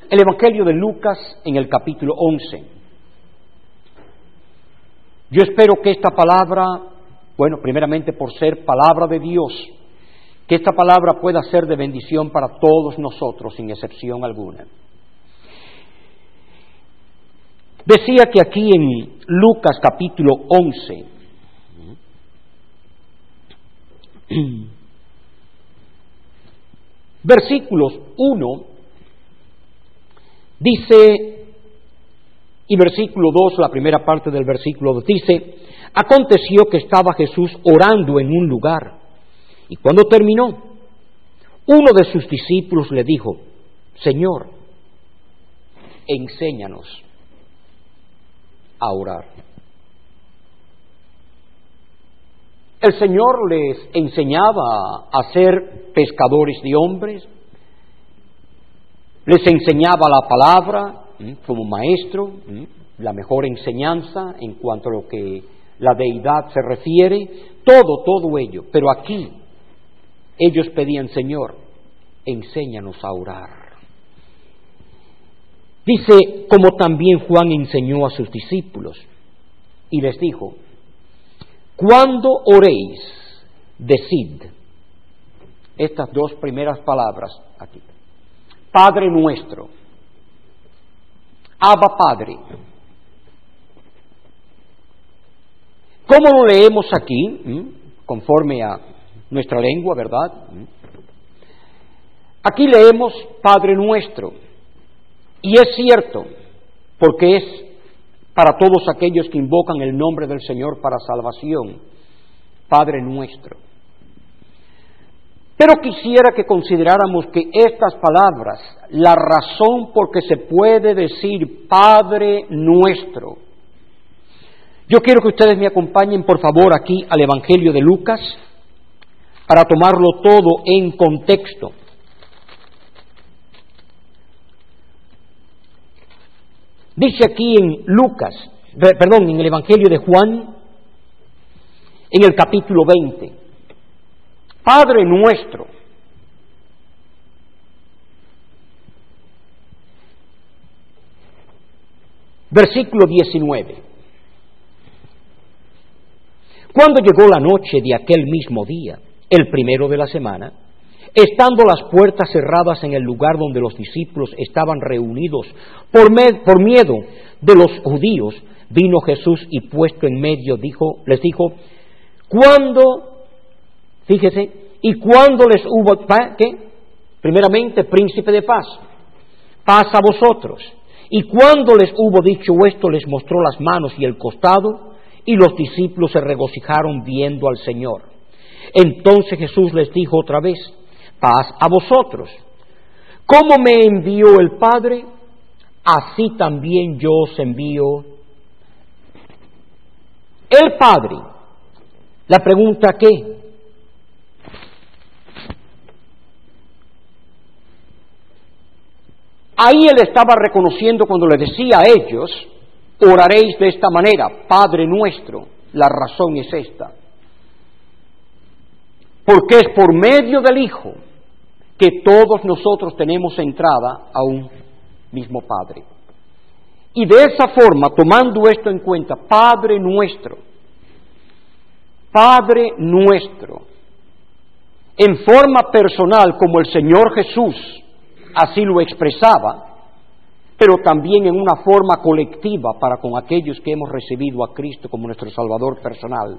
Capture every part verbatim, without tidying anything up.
El Evangelio de Lucas en el capítulo once. Yo espero que esta palabra, bueno, primeramente por ser palabra de Dios, que esta palabra pueda ser de bendición para todos nosotros, sin excepción alguna. Decía que aquí en Lucas capítulo once, versículos uno, dice, y versículo dos, la primera parte del versículo dos, dice, aconteció que estaba Jesús orando en un lugar, y cuando terminó, uno de sus discípulos le dijo, Señor, enséñanos a orar. El Señor les enseñaba a ser pescadores de hombres, les enseñaba la palabra ¿eh? como maestro, ¿eh? la mejor enseñanza en cuanto a lo que la deidad se refiere, todo, todo ello. Pero aquí ellos pedían, Señor, enséñanos a orar. Dice, como también Juan enseñó a sus discípulos, y les dijo, cuando oréis, decid estas dos primeras palabras aquí. Padre nuestro, Abba Padre. ¿Cómo lo leemos aquí? ¿Mm? Conforme a nuestra lengua, ¿verdad? ¿Mm? Aquí leemos Padre nuestro. Y es cierto, porque es para todos aquellos que invocan el nombre del Señor para salvación, Padre nuestro. Pero quisiera que consideráramos que estas palabras, la razón por que se puede decir Padre nuestro. Yo quiero que ustedes me acompañen, por favor, aquí al Evangelio de Lucas, para tomarlo todo en contexto. Dice aquí en Lucas, perdón, en el Evangelio de Juan, en el capítulo veinte, Padre nuestro, versículo diecinueve. Cuando llegó la noche de aquel mismo día, el primero de la semana, estando las puertas cerradas en el lugar donde los discípulos estaban reunidos por, med- por miedo de los judíos, vino Jesús y puesto en medio dijo, les dijo, ¿cuándo? Fíjese, y cuando les hubo, ¿qué? Primeramente, príncipe de paz, paz a vosotros. Y cuando les hubo dicho esto, les mostró las manos y el costado, y los discípulos se regocijaron viendo al Señor. Entonces Jesús les dijo otra vez, paz a vosotros. Como me envió el Padre, así también yo os envío. El Padre, la pregunta ¿qué? Ahí él estaba reconociendo cuando le decía a ellos, oraréis de esta manera, Padre nuestro. La razón es esta. Porque es por medio del Hijo que todos nosotros tenemos entrada a un mismo Padre. Y de esa forma, tomando esto en cuenta, Padre nuestro, Padre nuestro, en forma personal como el Señor Jesús así lo expresaba, pero también en una forma colectiva para con aquellos que hemos recibido a Cristo como nuestro Salvador personal.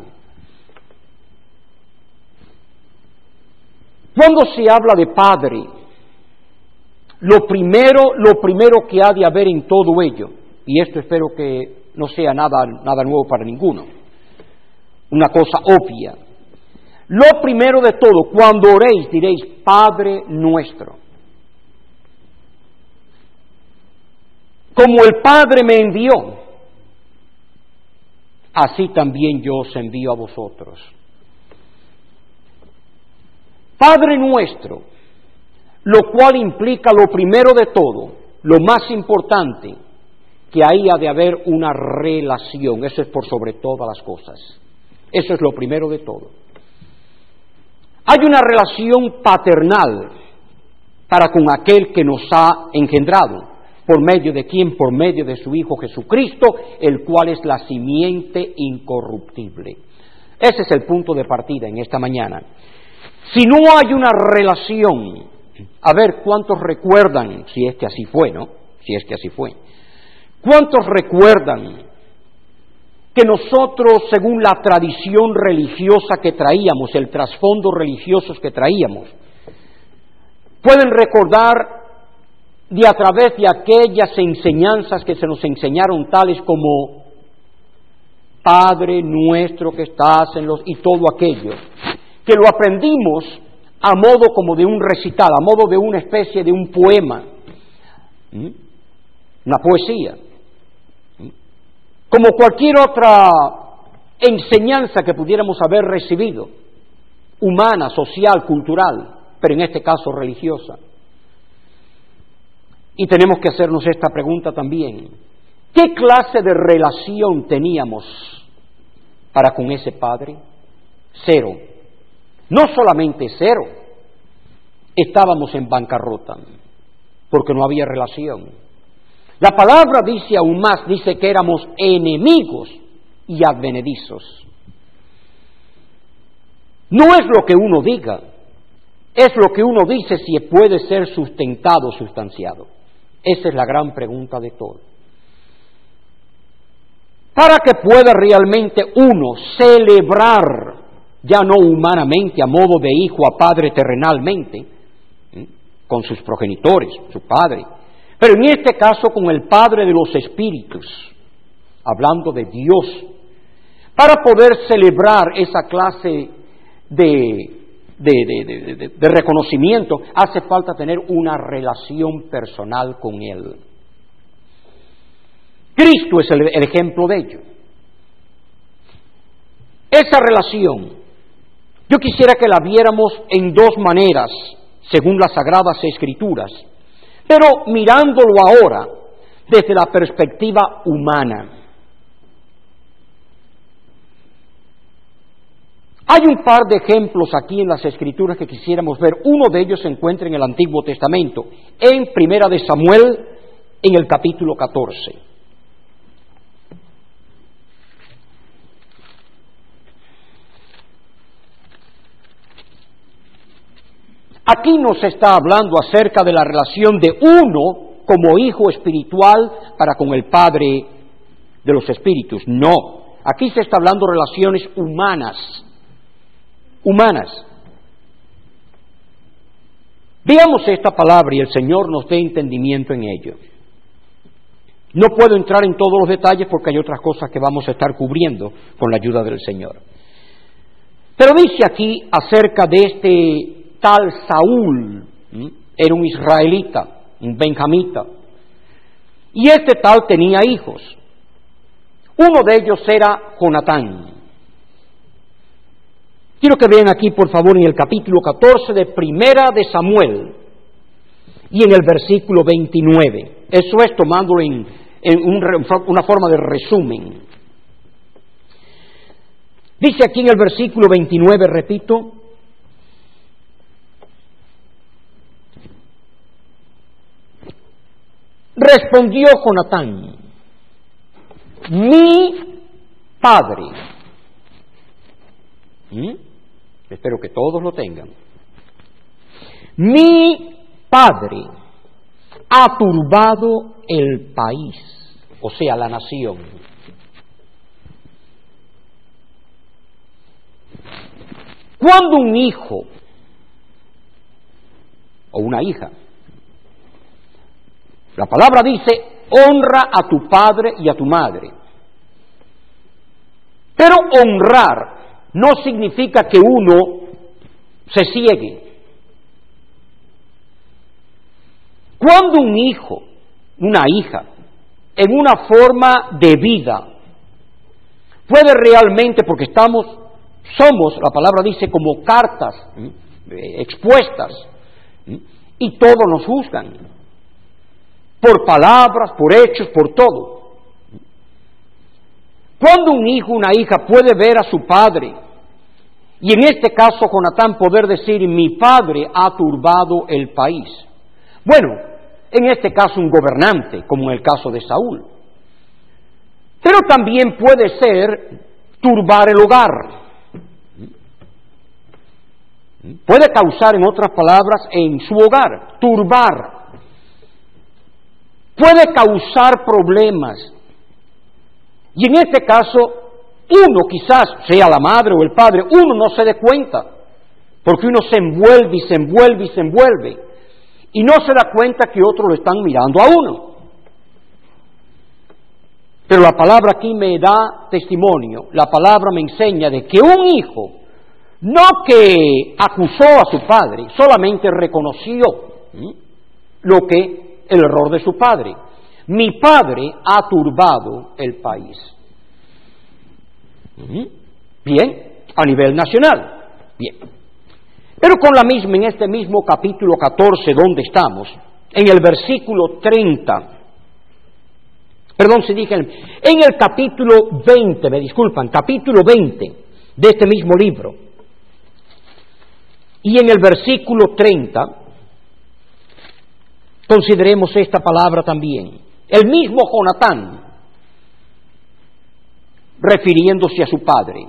Cuando se habla de Padre, lo primero, lo primero que ha de haber en todo ello, y esto espero que no sea nada, nada nuevo para ninguno, una cosa obvia. Lo primero de todo, cuando oréis, diréis, Padre nuestro. Como el Padre me envió, así también yo os envío a vosotros. Padre nuestro, lo cual implica lo primero de todo, lo más importante, que ahí ha de haber una relación, eso es por sobre todas las cosas, eso es lo primero de todo. Hay una relación paternal para con aquel que nos ha engendrado. ¿Por medio de quién? Por medio de su Hijo Jesucristo, el cual es la simiente incorruptible. Ese es el punto de partida en esta mañana. Si no hay una relación, a ver cuántos recuerdan, si es que así fue, ¿no? Si es que así fue. ¿Cuántos recuerdan que nosotros, según la tradición religiosa que traíamos, el trasfondo religioso que traíamos, pueden recordar de a través de aquellas enseñanzas que se nos enseñaron, tales como Padre nuestro que estás en los... y todo aquello, que lo aprendimos a modo como de un recital, a modo de una especie de un poema, ¿Mm? una poesía, ¿Mm? como cualquier otra enseñanza que pudiéramos haber recibido, humana, social, cultural, pero en este caso religiosa. Y tenemos que hacernos esta pregunta también: ¿qué clase de relación teníamos para con ese Padre? Cero. No solamente cero, estábamos en bancarrota, porque no había relación. La palabra dice aún más, dice que éramos enemigos y advenedizos. No es lo que uno diga, es lo que uno dice si puede ser sustentado, sustanciado. Esa es la gran pregunta de todo. Para que pueda realmente uno celebrar, ya no humanamente, a modo de hijo a padre terrenalmente, ¿eh? con sus progenitores, su padre, pero en este caso con el Padre de los Espíritus, hablando de Dios, para poder celebrar esa clase de... De, de, de, de reconocimiento, hace falta tener una relación personal con Él. Cristo es el, el ejemplo de ello. Esa relación, yo quisiera que la viéramos en dos maneras, según las Sagradas Escrituras, pero mirándolo ahora desde la perspectiva humana. Hay un par de ejemplos aquí en las Escrituras que quisiéramos ver. Uno de ellos se encuentra en el Antiguo Testamento, en Primera de Samuel, en el capítulo catorce. Aquí nos está hablando acerca de la relación de uno como hijo espiritual para con el Padre de los Espíritus. No, aquí se está hablando de relaciones humanas. humanas. Veamos esta palabra y el Señor nos dé entendimiento en ello. No puedo entrar en todos los detalles porque hay otras cosas que vamos a estar cubriendo con la ayuda del Señor. Pero dice aquí acerca de este tal Saúl, ¿sí? Era un israelita, un benjamita, y este tal tenía hijos. Uno de ellos era Jonatán. Quiero que vean aquí, por favor, en el capítulo catorce de Primera de Samuel y en el versículo veintinueve. Eso es tomándolo en, en un, una forma de resumen. Dice aquí en el versículo veintinueve, repito, respondió Jonatán, mi padre. ¿Mm? Espero que todos lo tengan. Mi padre ha turbado el país, o sea, la nación. Cuando un hijo o una hija, la palabra dice, honra a tu padre y a tu madre. Pero honrar no significa que uno se ciegue. Cuando un hijo, una hija, en una forma de vida, puede realmente, porque estamos, somos, la palabra dice, como cartas ¿eh? expuestas, ¿eh? y todos nos juzgan, por palabras, por hechos, por todo. Cuando un hijo, una hija puede ver a su padre, y en este caso Jonatán poder decir, mi padre ha turbado el país. Bueno, en este caso un gobernante, como en el caso de Saúl. Pero también puede ser turbar el hogar. Puede causar, en otras palabras, en su hogar, turbar. Puede causar problemas. Y en este caso, uno quizás, sea la madre o el padre, uno no se dé cuenta, porque uno se envuelve y se envuelve y se envuelve, y no se da cuenta que otros lo están mirando a uno. Pero la palabra aquí me da testimonio, la palabra me enseña de que un hijo, no que acusó a su padre, solamente reconoció ¿sí? lo que, el error de su padre. Mi padre ha turbado el país. Bien, a nivel nacional. Bien. Pero con la misma, en este mismo capítulo catorce donde estamos, en el versículo treinta, perdón, si dije, en el capítulo veinte, me disculpan, capítulo veinte de este mismo libro, y en el versículo treinta, consideremos esta palabra también. El mismo Jonatán, refiriéndose a su padre.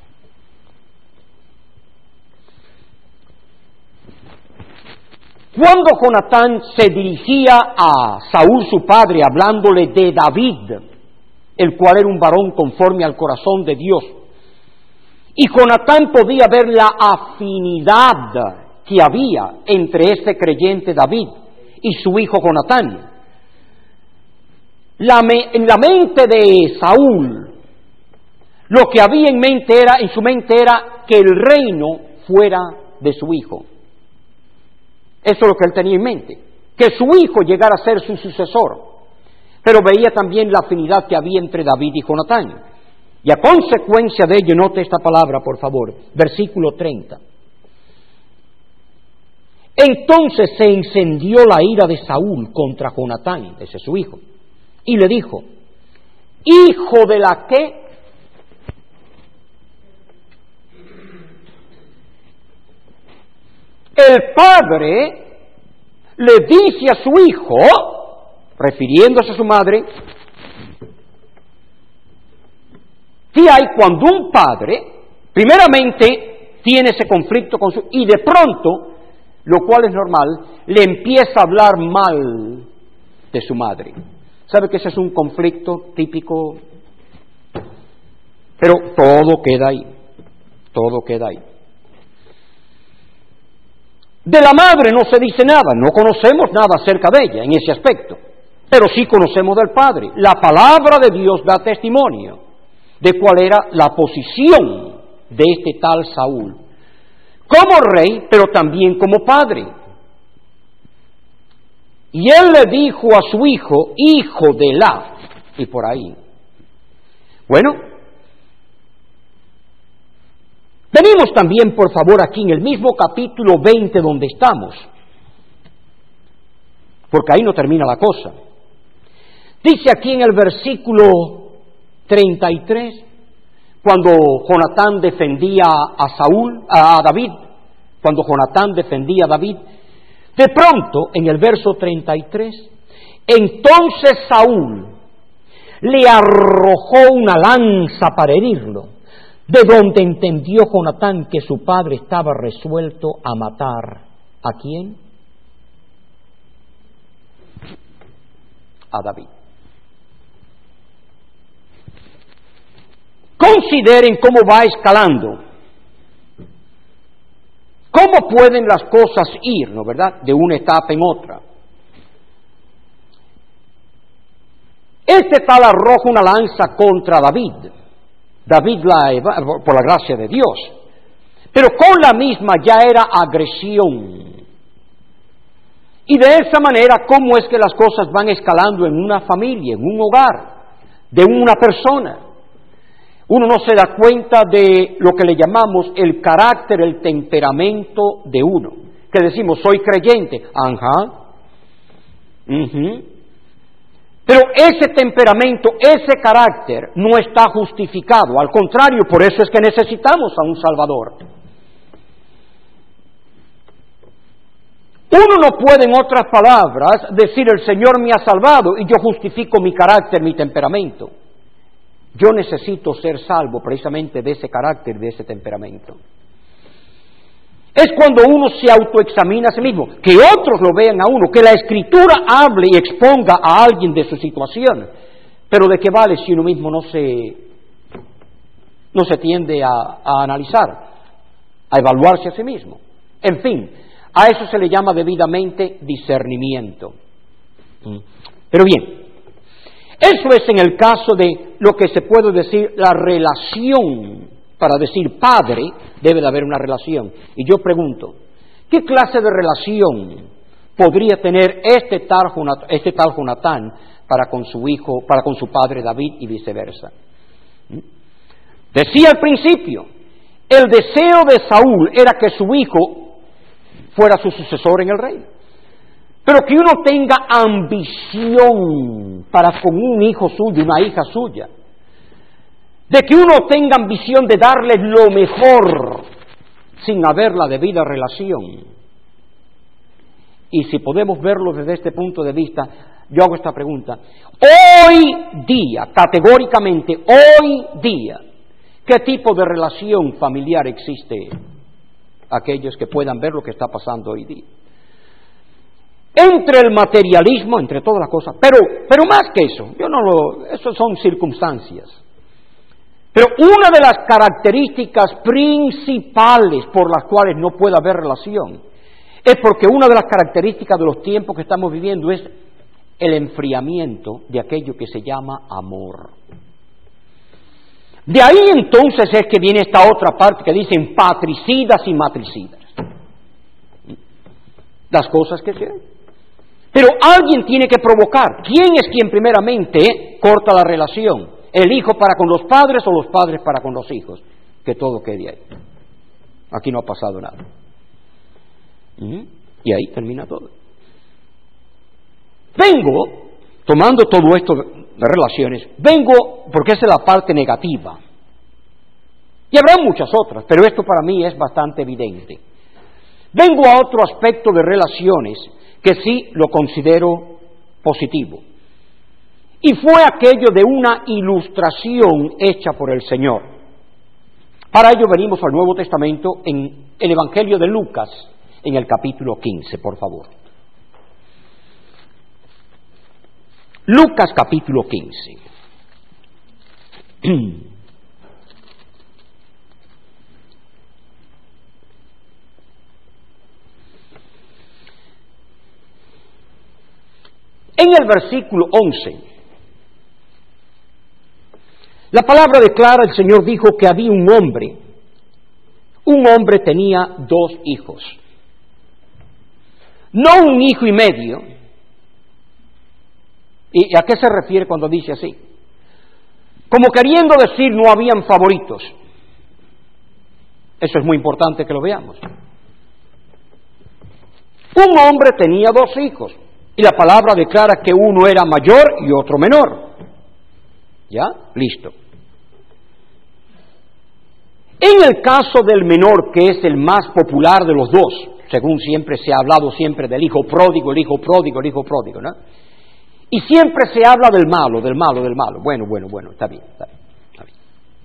Cuando Jonatán se dirigía a Saúl su padre, hablándole de David, el cual era un varón conforme al corazón de Dios, y Jonatán podía ver la afinidad que había entre este creyente David y su hijo Jonatán. La me, en la mente de Saúl, lo que había en mente era, en su mente era que el reino fuera de su hijo. Eso es lo que él tenía en mente, que su hijo llegara a ser su sucesor. Pero veía también la afinidad que había entre David y Jonatán. Y a consecuencia de ello, note esta palabra, por favor, versículo treinta. Entonces se encendió la ira de Saúl contra Jonatán, ese es su hijo, y le dijo, hijo de la que el padre le dice a su hijo, refiriéndose a su madre, ¿qué hay cuando un padre, primeramente, tiene ese conflicto con su, y de pronto, lo cual es normal, le empieza a hablar mal de su madre? ¿Sabe que ese es un conflicto típico? Pero todo queda ahí, todo queda ahí. De la madre no se dice nada, no conocemos nada acerca de ella en ese aspecto, pero sí conocemos del padre. La palabra de Dios da testimonio de cuál era la posición de este tal Saúl, como rey, pero también como padre. Y él le dijo a su hijo, hijo de la, y por ahí. Bueno, venimos también, por favor, aquí en el mismo capítulo veinte donde estamos, porque ahí no termina la cosa. Dice aquí en el versículo treinta y tres, cuando Jonatán defendía a Saúl, a David, cuando Jonatán defendía a David, de pronto, en el verso treinta y tres, entonces Saúl le arrojó una lanza para herirlo, de donde entendió Jonatán que su padre estaba resuelto a matar. ¿A quién? A David. Consideren cómo va escalando. ¿Cómo pueden las cosas ir, no verdad? De una etapa en otra. Este tal arroja una lanza contra David. David la por la gracia de Dios. Pero con la misma ya era agresión. Y de esa manera, ¿cómo es que las cosas van escalando en una familia, en un hogar, de una persona? Uno no se da cuenta de lo que le llamamos el carácter, el temperamento de uno. Que decimos, soy creyente. Ajá. Uh-huh. Pero ese temperamento, ese carácter no está justificado. Al contrario, por eso es que necesitamos a un Salvador. Uno no puede, en otras palabras, decir el Señor me ha salvado y yo justifico mi carácter, mi temperamento. Yo necesito ser salvo precisamente de ese carácter, de ese temperamento. Es cuando uno se autoexamina a sí mismo, que otros lo vean a uno, que la Escritura hable y exponga a alguien de su situación. Pero ¿de qué vale si uno mismo no se, no se tiende a, a analizar, a evaluarse a sí mismo? En fin, a eso se le llama debidamente discernimiento. Pero bien, eso es en el caso de lo que se puede decir la relación. Para decir padre, debe de haber una relación. Y yo pregunto, ¿qué clase de relación podría tener este tal, este tal Jonatán para con su hijo, para con su padre David y viceversa? Decía al principio, el deseo de Saúl era que su hijo fuera su sucesor en el reino. Pero que uno tenga ambición para con un hijo suyo, una hija suya, de que uno tenga ambición de darle lo mejor sin haber la debida relación. Y si podemos verlo desde este punto de vista, yo hago esta pregunta. Hoy día, categóricamente, hoy día, ¿qué tipo de relación familiar existe? Aquellos que puedan ver lo que está pasando hoy día. Entre el materialismo, entre todas las cosas, pero, pero más que eso, yo no lo, eso son circunstancias. Pero una de las características principales por las cuales no puede haber relación es porque una de las características de los tiempos que estamos viviendo es el enfriamiento de aquello que se llama amor. De ahí entonces es que viene esta otra parte que dicen patricidas y matricidas. Las cosas que se ven. Pero alguien tiene que provocar. ¿Quién es quien primeramente corta la relación? ¿El hijo para con los padres o los padres para con los hijos? Que todo quede ahí. Aquí no ha pasado nada. ¿Mm? Y ahí termina todo. Vengo, tomando todo esto de relaciones, vengo porque esa es la parte negativa. Y habrá muchas otras, pero esto para mí es bastante evidente. Vengo a otro aspecto de relaciones que sí lo considero positivo. Y fue aquello de una ilustración hecha por el Señor. Para ello venimos al Nuevo Testamento en el Evangelio de Lucas, en el capítulo quince, por favor. Lucas capítulo quince. En el versículo once, la palabra declara, el Señor dijo que había un hombre, un hombre tenía dos hijos, no un hijo y medio. ¿Y a qué se refiere cuando dice así? Como queriendo decir no habían favoritos. Eso es muy importante que lo veamos. Un hombre tenía dos hijos. Y la palabra declara que uno era mayor y otro menor. ¿Ya? Listo. En el caso del menor, que es el más popular de los dos, según siempre se ha hablado siempre del hijo pródigo, el hijo pródigo, el hijo pródigo, ¿no? Y siempre se habla del malo, del malo, del malo. Bueno, bueno, bueno, está bien, está bien, está bien.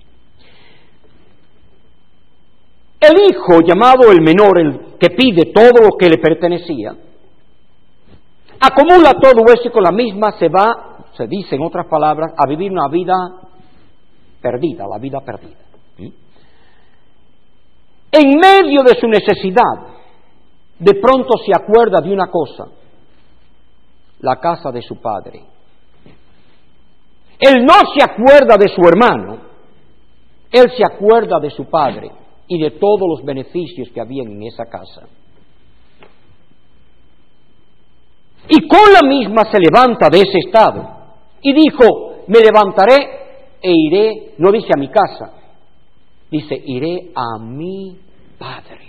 El hijo, llamado el menor, el que pide todo lo que le pertenecía, acumula todo eso y con la misma se va, se dice en otras palabras, a vivir una vida perdida, la vida perdida. ¿Mm? En medio de su necesidad, de pronto se acuerda de una cosa: la casa de su padre. Él no se acuerda de su hermano, él se acuerda de su padre y de todos los beneficios que habían en esa casa. Y con la misma se levanta de ese estado y dijo: me levantaré e iré, no dice a mi casa, dice iré a mi padre.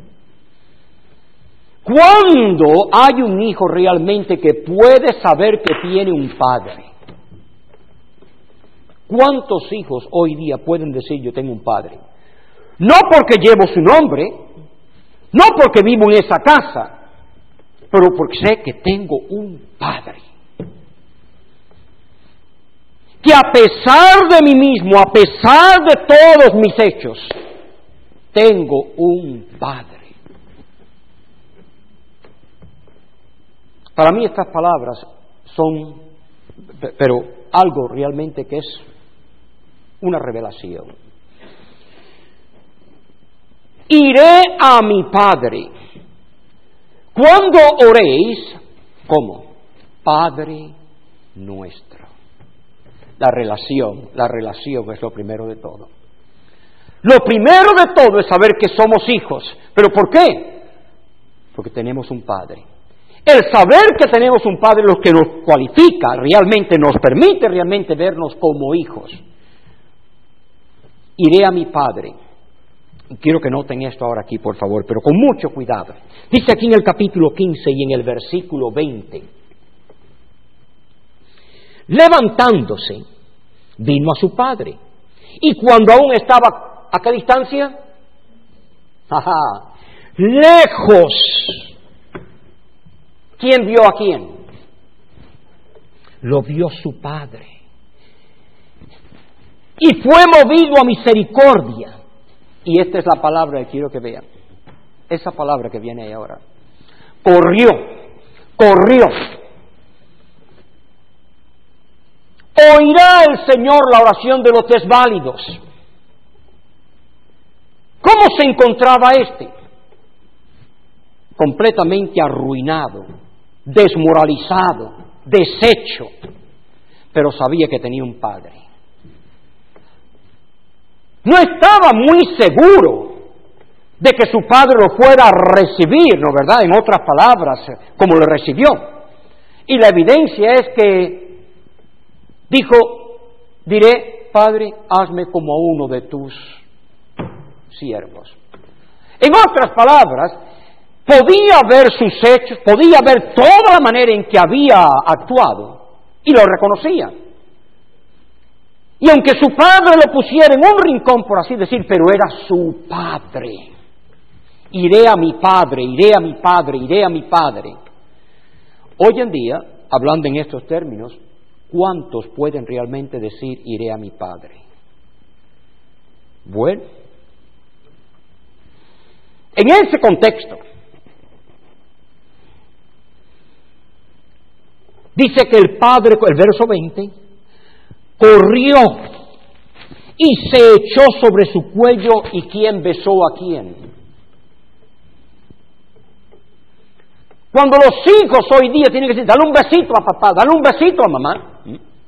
¿Cuándo hay un hijo realmente que puede saber que tiene un padre? ¿Cuántos hijos hoy día pueden decir yo tengo un padre? No porque llevo su nombre, no porque vivo en esa casa, pero porque sé que tengo un Padre. Que a pesar de mí mismo, a pesar de todos mis hechos, tengo un Padre. Para mí estas palabras son, pero algo realmente que es una revelación. Iré a mi Padre. Cuando oréis, ¿cómo? Padre nuestro. La relación, la relación es lo primero de todo. Lo primero de todo es saber que somos hijos. ¿Pero por qué? Porque tenemos un Padre. El saber que tenemos un Padre es lo que nos cualifica, realmente nos permite realmente vernos como hijos. Iré a mi Padre. Quiero que noten esto ahora aquí, por favor, pero con mucho cuidado. Dice aquí en el capítulo quince y en el versículo veinte. Levantándose, vino a su padre. Y cuando aún estaba, ¿a qué distancia? Ajá, lejos. ¿Quién vio a quién? Lo vio su padre. Y fue movido a misericordia. Y esta es la palabra que quiero que vean. Esa palabra que viene ahí ahora. Corrió, corrió. Oirá el Señor la oración de los desválidos. ¿Cómo se encontraba este? Completamente arruinado, desmoralizado, deshecho, pero sabía que tenía un Padre. No estaba muy seguro de que su padre lo fuera a recibir, ¿no verdad? En otras palabras, como lo recibió. Y la evidencia es que dijo, diré, Padre, hazme como a uno de tus siervos. En otras palabras, podía ver sus hechos, podía ver toda la manera en que había actuado, y lo reconocía. Y aunque su padre lo pusiera en un rincón, por así decir, pero era su padre. Iré a mi padre, iré a mi padre, iré a mi padre. Hoy en día, hablando en estos términos, ¿cuántos pueden realmente decir iré a mi padre? Bueno, en ese contexto, dice que el padre, el verso veinte, corrió y se echó sobre su cuello, y ¿quién besó a quién? Cuando los hijos hoy día tienen que decir, dale un besito a papá, dale un besito a mamá.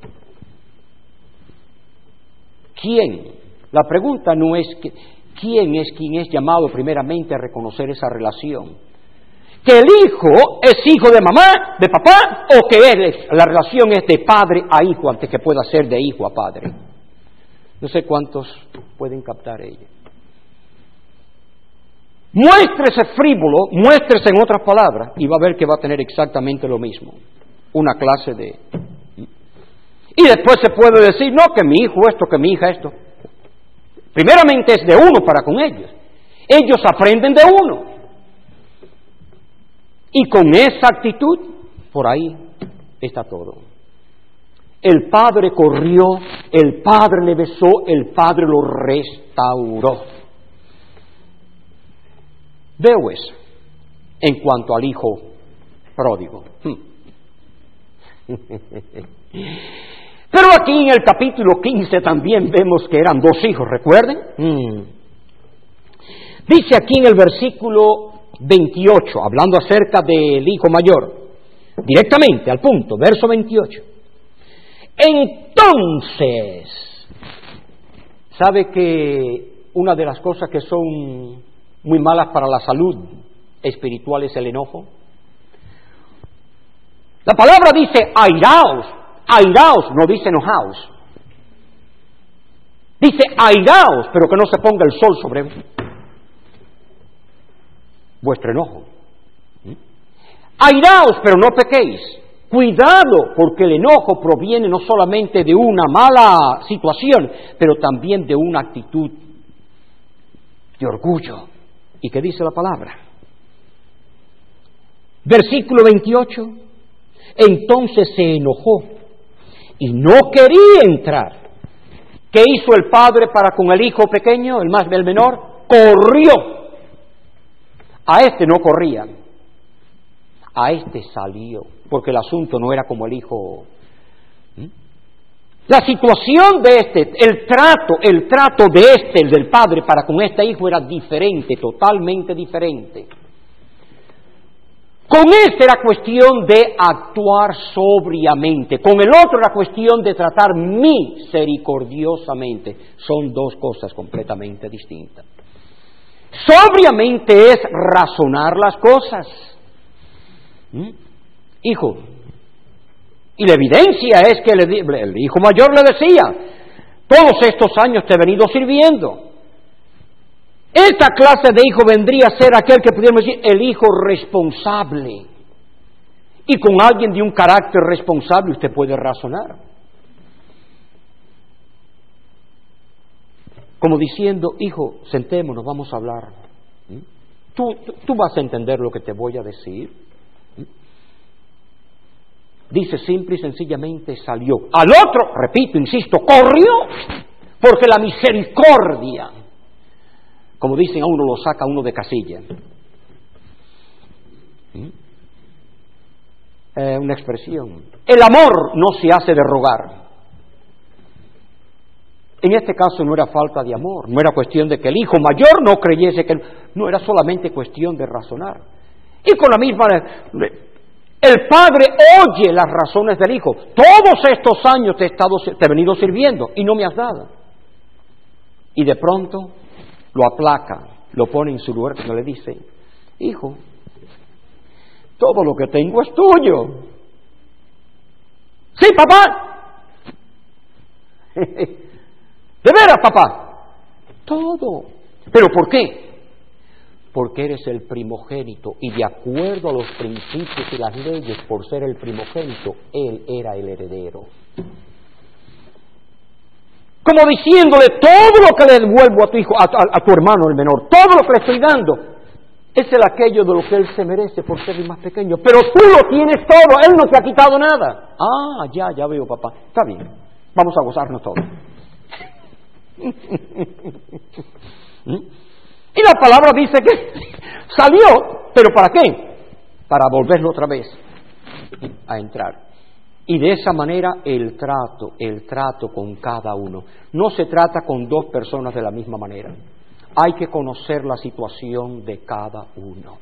¿Quién? La pregunta no es que, ¿quién es quien es llamado primeramente a reconocer esa relación? ¿Que el hijo es hijo de mamá, de papá, o que él es, la relación es de padre a hijo antes que pueda ser de hijo a padre? No sé cuántos pueden captar ello. Muéstrese frívolo, muéstrese en otras palabras, y va a ver que va a tener exactamente lo mismo. Una clase de... Y después se puede decir, no, que mi hijo esto, que mi hija esto. Primeramente es de uno para con ellos. Ellos aprenden de uno. Y con esa actitud, por ahí está todo. El padre corrió, el padre le besó, el padre lo restauró. Veo eso en cuanto al hijo pródigo. Pero aquí en el capítulo quince también vemos que eran dos hijos, ¿recuerden? Mm. Dice aquí en el versículo veintiocho, hablando acerca del hijo mayor, directamente al punto, verso veintiocho. Entonces, ¿sabe que una de las cosas que son muy malas para la salud espiritual es el enojo? La palabra dice airaos, airaos, no dice enojaos. Dice airaos, pero que no se ponga el sol sobre vuestro enojo. Airaos, pero no pequéis. Cuidado, porque el enojo proviene no solamente de una mala situación, pero también de una actitud de orgullo. ¿Y qué dice la palabra? Versículo veintiocho. Entonces se enojó y no quería entrar. ¿Qué hizo el padre para con el hijo pequeño, el más el menor? Corrió. A este no corría, a este salió, porque el asunto no era como el hijo. ¿Mm? La situación de este, el trato, el trato de este, el del padre para con este hijo era diferente, totalmente diferente. Con este era cuestión de actuar sobriamente, con el otro era cuestión de tratar misericordiosamente. Son dos cosas completamente distintas. Sobriamente es razonar las cosas. ¿Mm? Hijo, y la evidencia es que el, el hijo mayor le decía, todos estos años te he venido sirviendo. Esta clase de hijo vendría a ser aquel que pudiéramos decir el hijo responsable. Y con alguien de un carácter responsable usted puede razonar. Como diciendo, hijo, sentémonos, vamos a hablar. ¿Mm? Tú, tú, tú vas a entender lo que te voy a decir. ¿Mm? Dice simple y sencillamente salió. Al otro, repito, insisto, corrió, porque la misericordia, como dicen a uno, lo saca uno de casilla. ¿Mm? Eh, una expresión. El amor no se hace de rogar. En este caso no era falta de amor, no era cuestión de que el hijo mayor no creyese que... No, era solamente cuestión de razonar. Y con la misma... El padre oye las razones del hijo. Todos estos años te he, estado, te he venido sirviendo y no me has dado. Y de pronto lo aplaca, lo pone en su lugar cuando le dice, hijo, todo lo que tengo es tuyo. Sí, papá. ¿De veras, papá? Todo. ¿Pero por qué? Porque eres el primogénito y de acuerdo a los principios y las leyes, por ser el primogénito, él era el heredero. Como diciéndole, todo lo que le devuelvo a tu hijo, a, a, a tu hermano el menor, todo lo que le estoy dando, es el aquello de lo que él se merece por ser el más pequeño. Pero tú lo tienes todo, él no te ha quitado nada. Ah, ya, ya veo, papá. Está bien, vamos a gozarnos todos. Y la palabra dice que salió, ¿pero para qué? Para volverlo otra vez a entrar. Y de esa manera el trato, el trato con cada uno. No se trata con dos personas de la misma manera. Hay que conocer la situación de cada uno.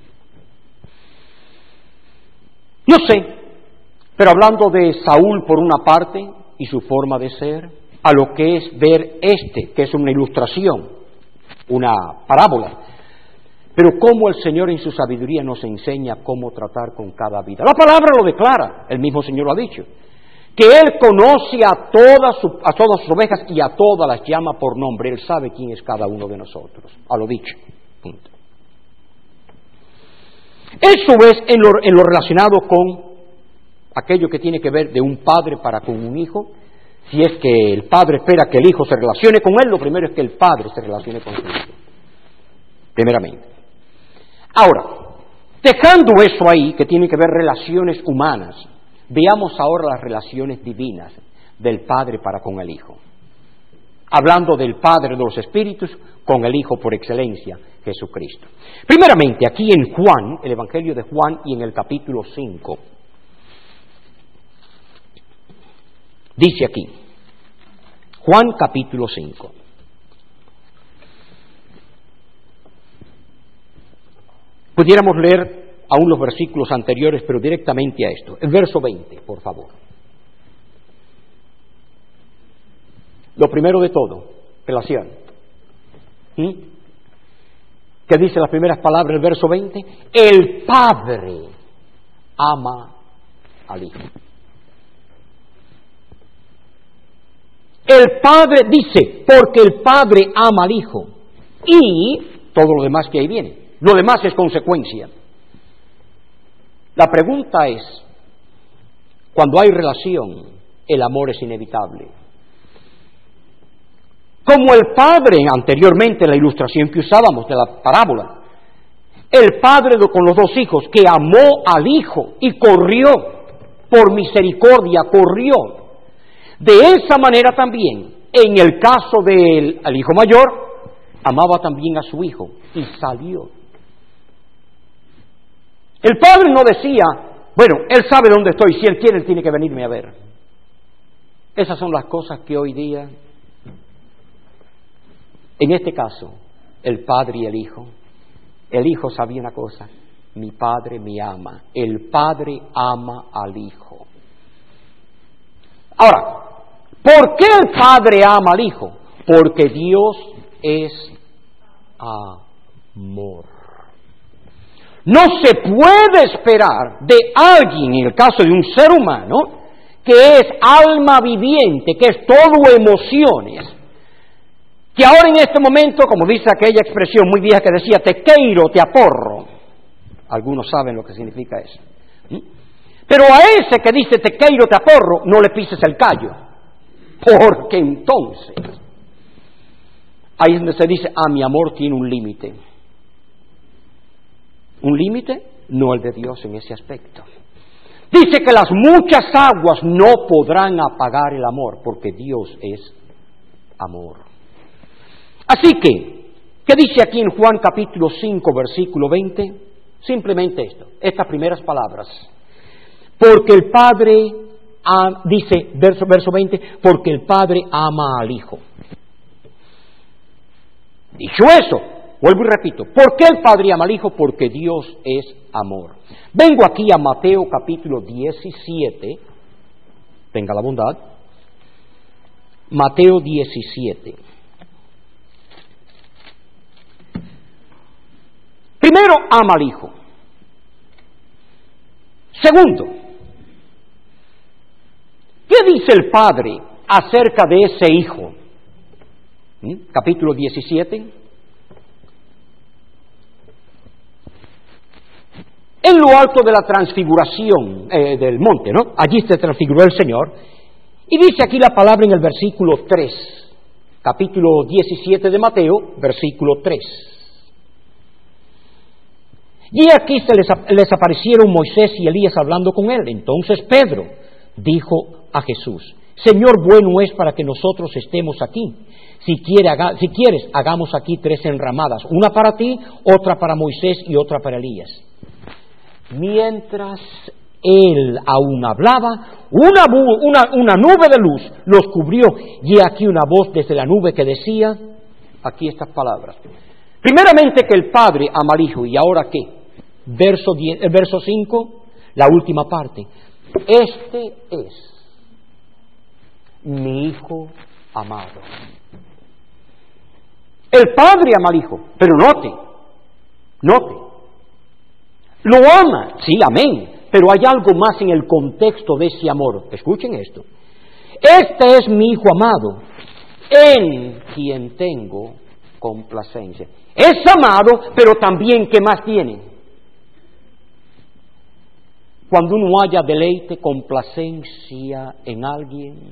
No sé, pero hablando de Saúl por una parte y su forma de ser, a lo que es ver este, que es una ilustración, una parábola, pero cómo el Señor en su sabiduría nos enseña cómo tratar con cada vida. La palabra lo declara, el mismo Señor lo ha dicho, que Él conoce a todas, su, a todas sus ovejas y a todas las llama por nombre. Él sabe quién es cada uno de nosotros, a lo dicho. Punto. Eso es en lo, en lo relacionado con aquello que tiene que ver de un padre para con un hijo. Si es que el padre espera que el hijo se relacione con él, lo primero es que el padre se relacione con su hijo. Primeramente. Ahora, dejando eso ahí, que tiene que ver relaciones humanas, veamos ahora las relaciones divinas del padre para con el hijo. Hablando del Padre de los Espíritus con el Hijo por excelencia, Jesucristo. Primeramente, aquí en Juan, el Evangelio de Juan y en el capítulo cinco, dice aquí, Juan capítulo cinco. Pudiéramos leer aún los versículos anteriores, pero directamente a esto. El verso veinte, por favor. Lo primero de todo, relación. ¿Mm? ¿Qué dice las primeras palabras del verso veinte? El Padre ama al Hijo. El Padre dice, porque el Padre ama al Hijo. Y todo lo demás que ahí viene. Lo demás es consecuencia. La pregunta es, cuando hay relación, el amor es inevitable. Como el Padre, anteriormente en la ilustración que usábamos de la parábola, El padre con los dos hijos, que amó al hijo y corrió, por misericordia corrió. De esa manera también, en el caso del al hijo mayor, amaba también a su hijo y salió. El padre no decía, bueno, él sabe dónde estoy, si él quiere, él tiene que venirme a ver. Esas son las cosas que hoy día, en este caso, el padre y el hijo, el hijo sabía una cosa, mi padre me ama, el padre ama al hijo. Ahora, ¿por qué el padre ama al hijo? Porque Dios es amor. No se puede esperar de alguien, en el caso de un ser humano, que es alma viviente, que es todo emociones, que ahora en este momento, como dice aquella expresión muy vieja que decía, te queiro, te aporro. Algunos saben lo que significa eso. ¿Mm? Pero a ese que dice te queiro, te aporro, no le pises el callo, porque entonces, ahí es donde se dice, ah, mi amor tiene un límite. ¿Un límite? No el de Dios en ese aspecto. Dice que las muchas aguas no podrán apagar el amor, porque Dios es amor. Así que, ¿qué dice aquí en Juan capítulo cinco, versículo veinte? Simplemente esto, estas primeras palabras. Porque el Padre, am, dice, verso, verso veinte, porque el Padre ama al Hijo. Dicho eso, vuelvo y repito, ¿por qué el Padre ama al Hijo? Porque Dios es amor. Vengo aquí a Mateo capítulo diecisiete, tenga la bondad, Mateo diecisiete. Primero, ama al Hijo. Segundo, ¿qué dice el Padre acerca de ese Hijo? ¿Mm? Capítulo diecisiete. En lo alto de la transfiguración eh, del monte, ¿no? Allí se transfiguró el Señor. Y dice aquí la palabra en el versículo tres, capítulo diecisiete de Mateo, versículo tres. Y aquí se les, les aparecieron Moisés y Elías hablando con él. Entonces Pedro dijo a Jesús, Señor, bueno es para que nosotros estemos aquí. Si, quiere, haga, si quieres, hagamos aquí tres enramadas, una para ti, otra para Moisés y otra para Elías. Mientras él aún hablaba, una, una, una nube de luz los cubrió, y aquí una voz desde la nube que decía, aquí estas palabras. Primeramente que el Padre ama al Hijo, y ahora ¿qué? Verso, diez, verso cinco, la última parte. Este es mi Hijo amado. El Padre ama al Hijo, pero note, note. Lo ama, sí, amén, pero hay algo más en el contexto de ese amor. Escuchen esto. Este es mi Hijo amado, en quien tengo complacencia. Es amado, pero también, ¿qué más tiene? Cuando uno haya deleite, complacencia en alguien.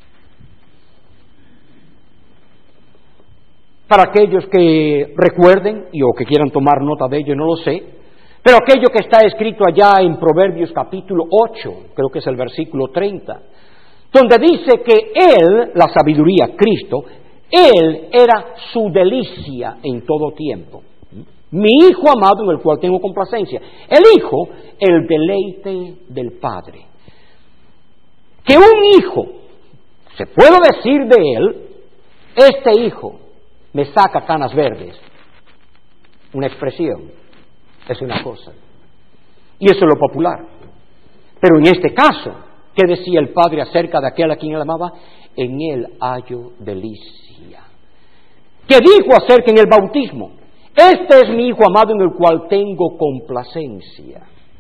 Para aquellos que recuerden, y o que quieran tomar nota de ello, no lo sé, pero aquello que está escrito allá en Proverbios capítulo ocho, creo que es el versículo treinta, donde dice que Él, la sabiduría, Cristo, Él era su delicia en todo tiempo. Mi Hijo amado en el cual tengo complacencia. El Hijo, el deleite del Padre. Que un hijo, se puede decir de Él, este Hijo me saca canas verdes. Una expresión, es una cosa. Y eso es lo popular. Pero en este caso, ¿qué decía el Padre acerca de aquel a quien él amaba? En él hallo delicia. ¿Qué dijo acerca en el bautismo? Este es mi Hijo amado en el cual tengo complacencia.